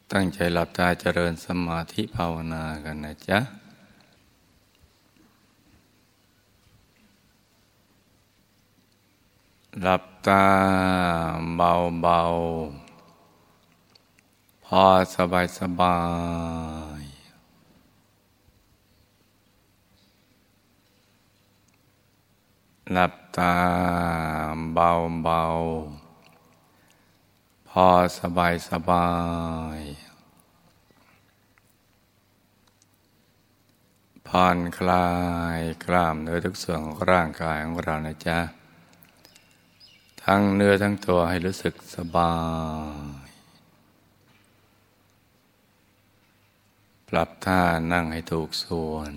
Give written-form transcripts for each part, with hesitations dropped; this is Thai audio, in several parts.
ตั้งใจหลับตาเจริญสมาธิภาวนากันนะจ๊ะหลับตาเบาๆพอสบายหลับตาเบาๆพอสบายผ่อนคลายกล้ามเนื้อทุกส่วนของร่างกายของเรานะจ๊ะทั้งเนื้อทั้งตัวให้รู้สึกสบายปรับท่านั่งให้ถูกส่วน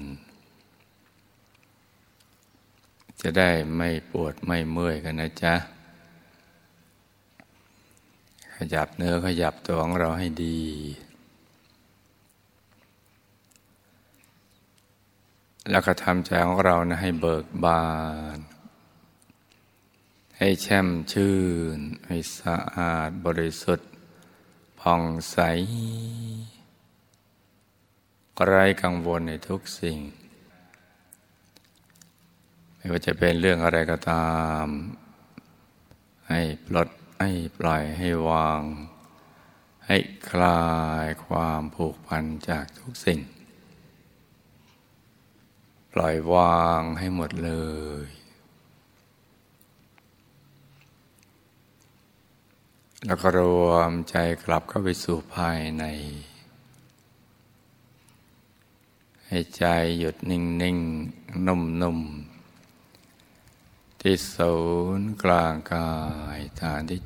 จะได้ไม่ปวดไม่เมื่อยกันนะจ๊ะขยับเนื้อขยับตัวของเราให้ดีแล้วก็ทำใจของเรานะให้เบิกบานให้แช่มชื่นให้สะอาดบริสุทธิ์ผ่องใสไร้กังวลในทุกสิ่งไม่ว่าจะเป็นเรื่องอะไรก็ตามให้ปลดให้ปล่อยให้วางให้คลายความผูกพันจากทุกสิ่งปล่อยวางให้หมดเลยแล้วก็รวมใจกลับเข้าไปสู่ภายในให้ใจหยุดนิ่งๆนุ่มๆที่ศูนย์กลางกายฐานที่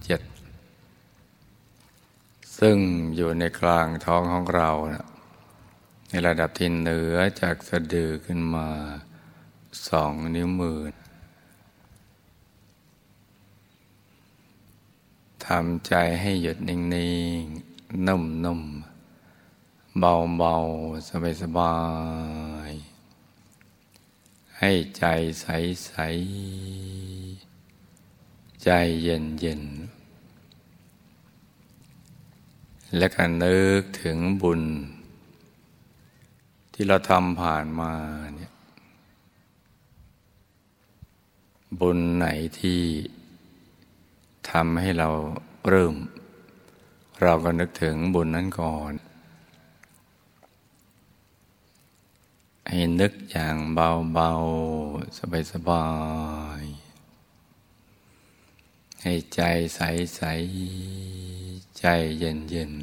7ซึ่งอยู่ในกลางท้องของเรานะในระดับที่เหนือจากสะดือขึ้นมา2 นิ้วมือทำใจให้หยุดนิ่งๆนุ่มๆเบาๆสบายๆให้ใจใสๆใจเย็นๆและก็นึกถึงบุญที่เราทำผ่านมาเนี่ยบุญไหนที่ทำให้เราเริ่มเราก็นึกถึงบุญนั้นก่อนให้นึกอย่างเบาๆสบายๆให้ใจใสๆใจเย็น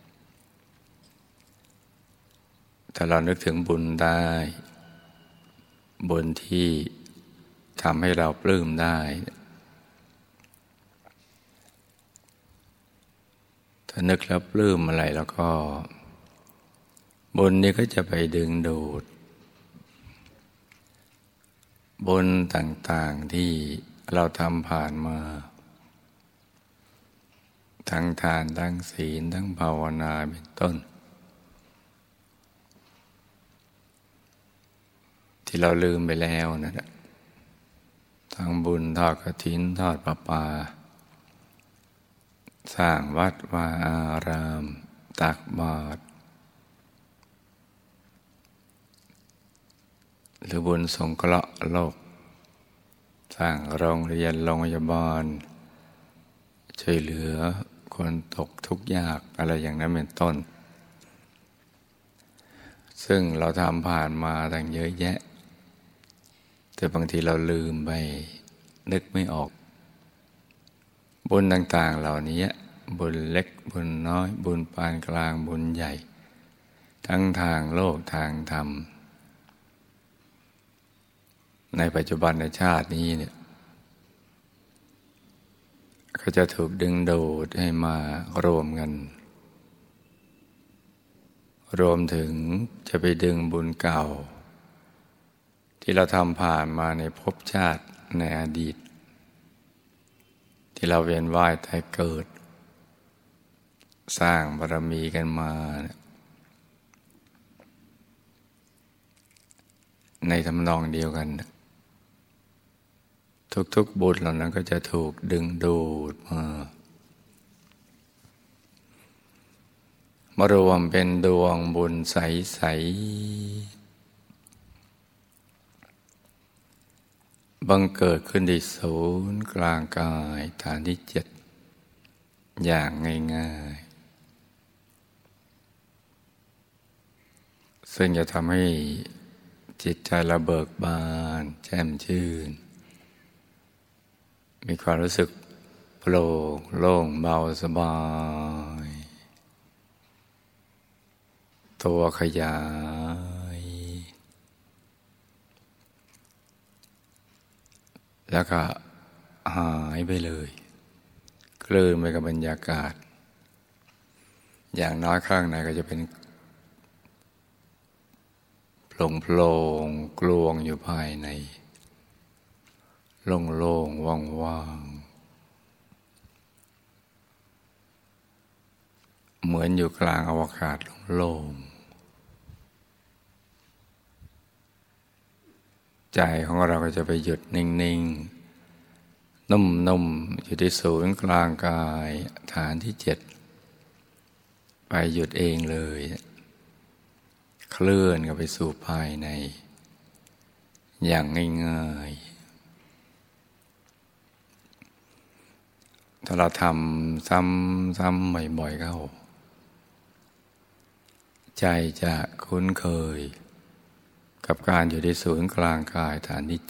ๆถ้าเรานึกถึงบุญได้บุญที่ทำให้เราปลื้มได้ถ้านึกแล้วปลื้มอะไรแล้วก็บุญนี้ก็จะไปดึงดูดบุญต่างๆที่เราทำผ่านมาทั้งทานทั้งศีลทั้งภาวนาเป็นต้นที่เราลืมไปแล้วนะทั้งบุญทอดกฐินทอดผ้าป่าสร้างวัดวาอารามตักบาตรหรือบุญสงเคราะห์โลกสร้างโรงเรียนโรงพยาบาลช่วยเหลือคนตกทุกข์ยากอะไรอย่างนั้นเป็นต้นซึ่งเราทำผ่านมาตั้งเยอะแยะแต่บางทีเราลืมไปนึกไม่ออกบุญต่างๆเหล่านี้บุญเล็กบุญน้อยบุญปานกลางบุญใหญ่ทั้งทางโลกทางธรรมในปัจจุบันในชาตินี้เนี่ยก็จะถูกดึงดูดให้มารวมกันรวมถึงจะไปดึงบุญเก่าที่เราทำผ่านมาในภพชาติในอดีตที่เราเวียนว่ายตายเกิดสร้างบารมีกันมาในทำนองเดียวกันทุกๆบุญเหล่านั้นก็จะถูกดึงดูดมามารวมเป็นดวงบุญใสๆบังเกิดขึ้นที่ศูนย์กลางกายฐานที่7อย่างง่ายๆซึ่งจะทำให้จิตใจเราเบิกบานแจ่มชื่นมีความรู้สึกโปร่งโล่งเบาสบายตัวขยายแล้วก็หายไปเลยกลืนไปกับบรรยากาศอย่างน้อยข้างในก็จะเป็นโปร่งๆกลวงอยู่ภายในโล่งๆว่างๆเหมือนอยู่กลางอวกาศโล่งใจของเราก็จะไปหยุดนิ่งๆนุ่มๆอยู่ที่ศูนย์กลางกายฐานที่7ไปหยุดเองเลยเคลื่อนเข้าไปสู่ภายในอย่างง่ายๆถ้าเราทำซ้ำๆบ่อยๆเข้าใจจะคุ้นเคยกับการอยู่ที่ศูนย์กลางกายฐานที่7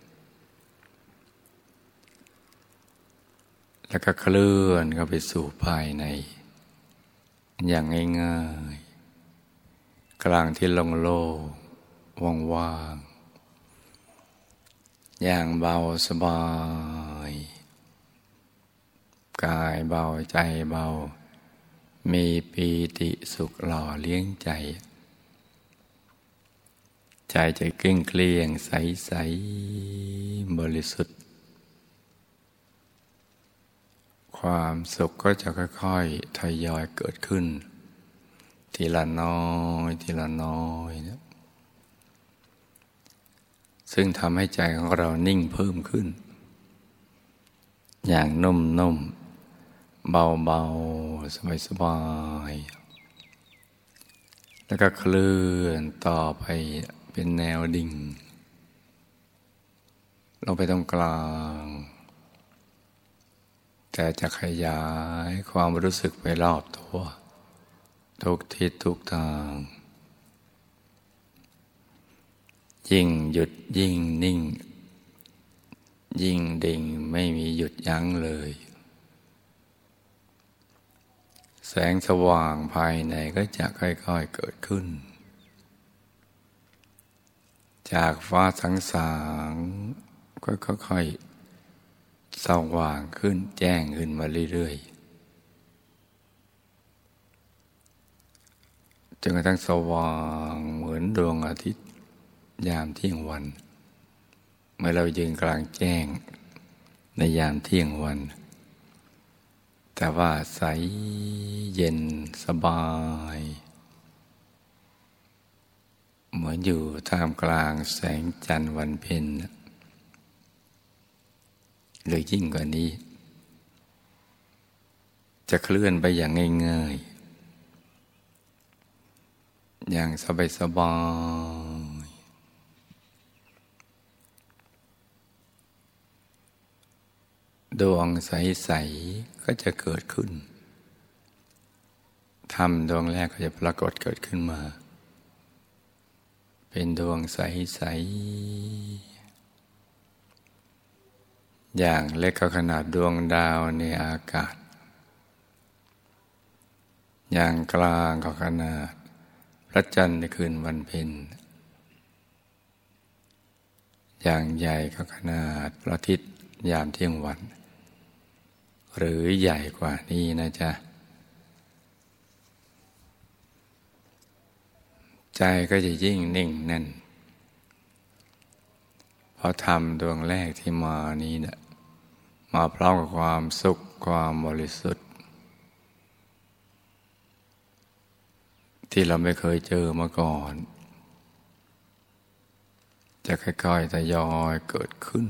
แล้วก็เคลื่อนเข้าไปสู่ภายในอย่างง่ายๆกลางที่โล่งๆว่างๆอย่างเบาสบายกายเบาใจเบามีปีติสุขหล่อเลี้ยงใจใจจะเกลี้ยงเกลี้ยงใสๆบริสุทธิ์ความสุขก็จะค่อยๆทยอยเกิดขึ้นทีละน้อยทีละน้อยนะซึ่งทำให้ใจของเรานิ่งเพิ่มขึ้นอย่างนุ่มๆเบาๆสบายๆแล้วก็เคลื่อนต่อไปเป็นแนวดิ่งลงไปตรงกลางแต่จะขยายความรู้สึกไปรอบตัวทุกทิศทุกทางยิ่งหยุดยิ่งนิ่งยิ่งดิ่งไม่มีหยุดยั้งเลยแสงสว่างภายในก็จะค่อยๆเกิดขึ้นจากฟ้าสางๆก็ค่อยๆสว่างขึ้นแจ้งขึ้นมาเรื่อยๆจนกระทั่งสว่างเหมือนดวงอาทิตย์ยามเที่ยงวันเมื่อเรายืนกลางแจ้งในยามเที่ยงวันแต่ว่าใสเย็นสบายเหมือนอยู่ท่ามกลางแสงจันทร์วันเพ็ญหรือยิ่งกว่านี้จะเคลื่อนไปอย่างง่ายๆอย่างสบายๆดวงใสๆก็จะเกิดขึ้นธรรมดวงแรกก็จะปรากฏเกิดขึ้นมาเป็นดวงใสๆอย่างเล็กก็ขนาดดวงดาวในอากาศอย่างกลางก็ขนาดพระจันทร์ในคืนวันเพ็ญอย่างใหญ่ก็ขนาดพระอาทิตย์ยามเที่ยงวันหรือใหญ่กว่านี้นะจ๊ะใจก็จะยิ่งนิ่งแน่นเพราะธรรมดวงแรกที่มานี้นะมาพร้อมกับความสุขความบริสุทธิ์ที่เราไม่เคยเจอมาก่อนจะค่อยๆทยอยเกิดขึ้น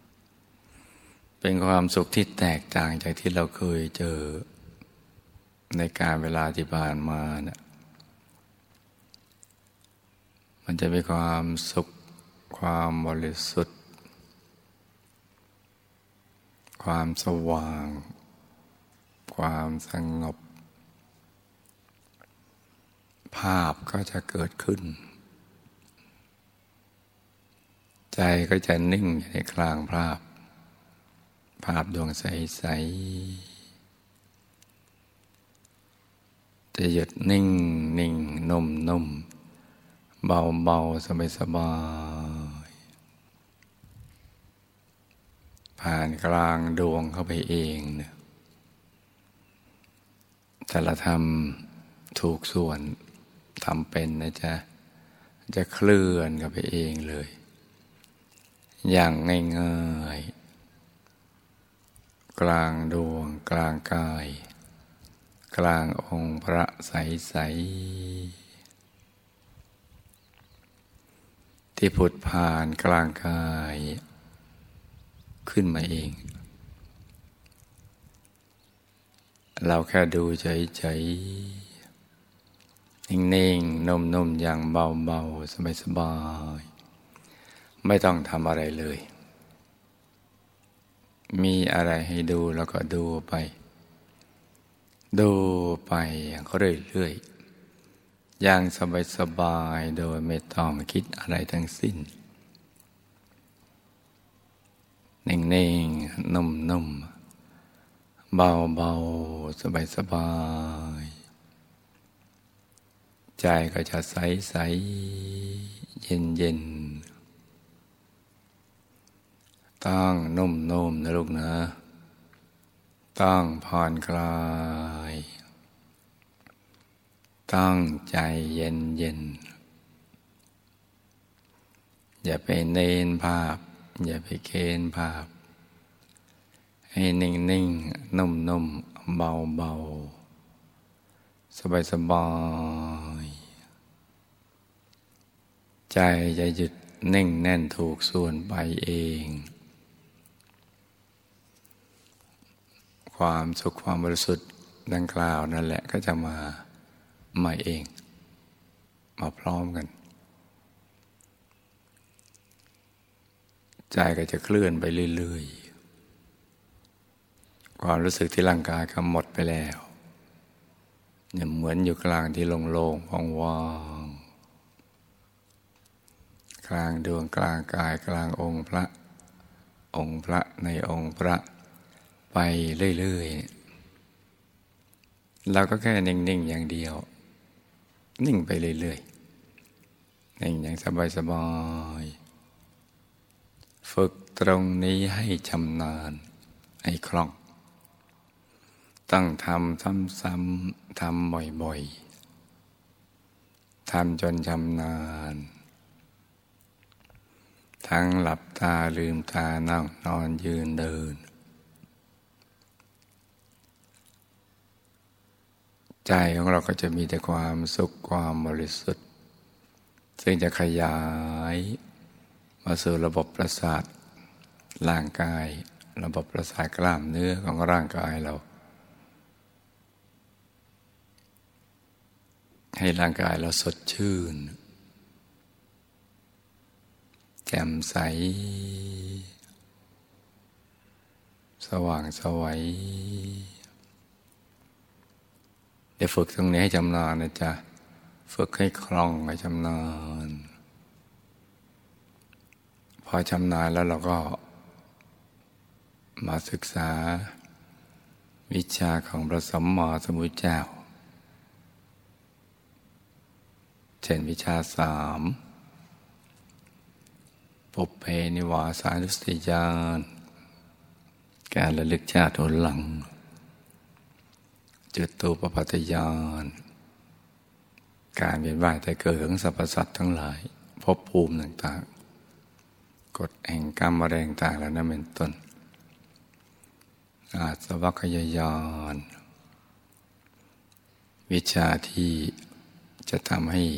เป็นความสุขที่แตกต่างจากที่เราเคยเจอในการเวลาที่ผ่านมาเนี่ยมันจะมีความสุขความบริสุทธิ์ความสว่างความสงบภาพก็จะเกิดขึ้นใจก็จะนิ่งอยู่ในกลางภาพดวงใสๆจะหยุดนิ่งนุ่มเบาสบายผ่านกลางดวงเข้าไปเองเนี่ยแต่ละทำถูกส่วนทำเป็นนะจ๊ะจะเคลื่อนเข้าไปเองเลยอย่างง่ายๆกลางดวงกลางกายกลางองค์พระใสๆที่ผุดผ่านกลางกายขึ้นมาเองเราแค่ดูเฉยๆนิ่งๆนุ่มๆอย่างเบาๆสบายๆไม่ต้องทำอะไรเลยมีอะไรให้ดูแล้วก็ดูไปอย่างเรื่อยๆอย่างสบายๆโดยไม่ต้องคิดอะไรทั้งสิ้นนิ่งๆนุ่มๆเบาๆสบายๆใจก็จะใสๆเย็นๆต้องนุ่มๆนะลูกนะต้องผ่อนคลายต้องใจเย็นๆอย่าไปเน้นภาพอย่าไปเค้นภาพให้นิ่งๆนุ่มๆเบาๆสบายๆใจจะหยุดนิ่งแน่นถูกส่วนไปเองความสุขความบริสุทธิ์ดังกล่าวนั่นแหละก็จะมาเองมาพร้อมกันใจก็จะเคลื่อนไปเรื่อยๆความรู้สึกที่ร่างกายก็หมดไปแล้วเนี่ยเหมือนอยู่กลางที่โล่งๆว่างๆกลางดวงกลางกายกลางองค์พระในองค์พระไปเรื่อยๆเราก็แค่นิ่งๆอย่างเดียวนิ่งไปเรื่อยๆนิ่งอย่างสบายๆฝึกตรงนี้ให้ชำนาญให้คล่องต้องทำซ้ำๆทำบ่อยๆทำจนชำนาญทั้งหลับตาลืมตานั่งนอนยืนเดินใจของเราก็จะมีแต่ความสุขความบริสุทธิ์ซึ่งจะขยายมาสู่ระบบประสาทร่างกายระบบประสาทกล้ามเนื้อของร่างกายเราให้ร่างกายเราสดชื่นแจ่มใสสว่างไสวเดี๋ยวฝึกตรงนี้ให้ชำนาญนะจ๊ะฝึกให้คล่องให้ชำนาญพอชำนาญแล้วเราก็มาศึกษาวิชาของพระสัมมาสัมพุทธเจ้าเช่นวิชา3ปุพเพนิวาสานุสติญาณการระลึกชาติหนหลังจตุปปัฏฐญาณการเวียนว่ายตายเกิดของสรรพสัตว์ทั้งหลายภพภูมิต่างๆกฎแห่งกรรมอะไรต่างๆแล้วนั้นเป็นต้นอาสวัคยายานวิชาที่จะทำให้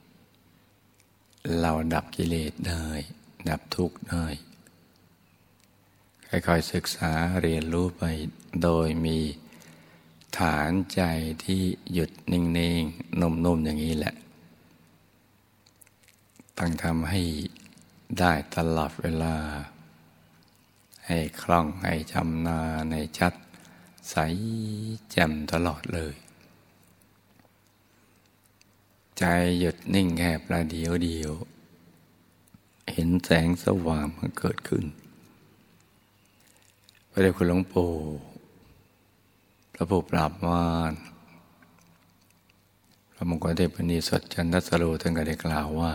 เราดับกิเลสได้ดับทุกข์ได้ค่อยๆศึกษาเรียนรู้ไปโดยมีฐานใจที่หยุดนิ่งๆนุ่มๆอย่างนี้แหละต้องทำให้ได้ตลอดเวลาให้คล่องให้ชำนาญให้ชัดใสแจ่มตลอดเลยใจหยุดนิ่งแค่ประเดี๋ยวเดียวเห็นแสงสว่างมันเกิดขึ้นพระเดชคุณหลวงปู่พระผู้ปราบมารพระมงคลเทพนีสดจันทสโรท่านก็ได้กล่าวว่า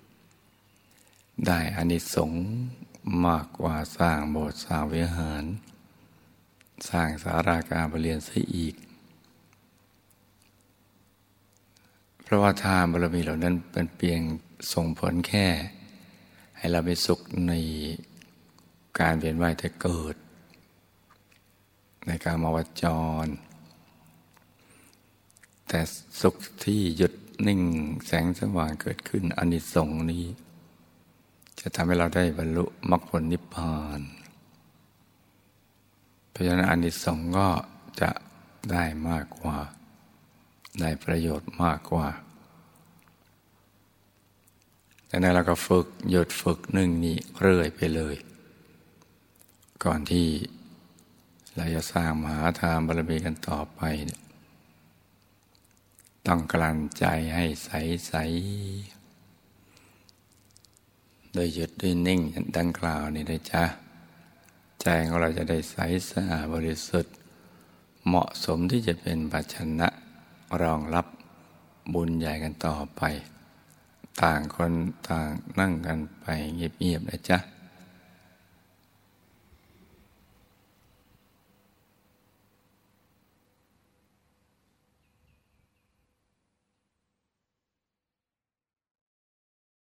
ได้อานิสงส์มากกว่าสร้างโบสถ์สร้างวิหารสร้างศาลาการประเรียนซะอีกเพราะว่าทานบารมีเหล่านั้นเป็นเพียงส่งผลแค่ให้เราไปสุขในการเวียนว่ายแต่เกิดในการมาวจรแต่สุขที่หยุดนิ่งแสงสว่างเกิดขึ้นอานิสงส์นี้จะทำให้เราได้บรรลุมรรคผลนิพพานเพราะฉะนั้นอานิสงส์ก็จะได้มากกว่าได้ประโยชน์มากกว่าดังนั้นเราก็ฝึกหยุดฝึกนิ่งนี้เรื่อยไปเลยก่อนที่เราจะสร้างมหาทานบารมีกันต่อไปต้องกลั่นใจให้ใสๆโดยหยุดด้วยนิ่งดังกล่าวนี่นะจ๊ะใจของเราจะได้ใสสะอาดบริสุทธิ์เหมาะสมที่จะเป็นภาชนะรองรับบุญใหญ่กันต่อไปต่างคนต่างนั่งกันไปเงียบๆนะจ๊ะ